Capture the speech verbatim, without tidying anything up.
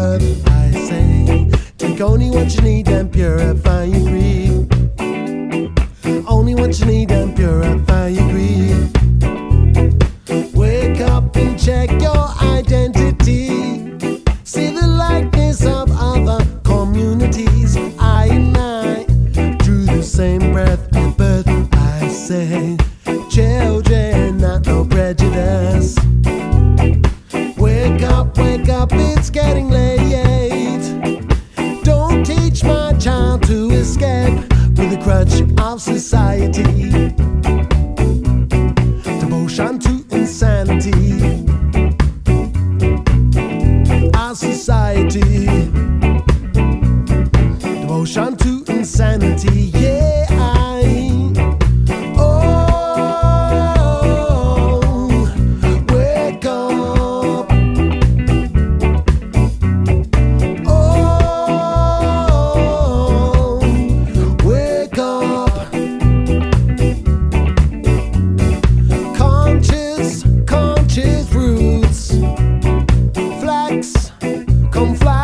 earth, I say. Take only what you need and purify your greed. Only what you need and purify your greed. Wake up and check your identity. See the likeness of other communities. I and I drew the same breath at birth, I say. Children, not no prejudice. Wake up, wake up, it's getting late. Don't teach my child to escape with the crutch of society. Devotion to insanity. Our society. Devotion to insanity, yeah. I, oh, wake up. Oh, wake up. Conscious, conscious roots. Flex, come fly.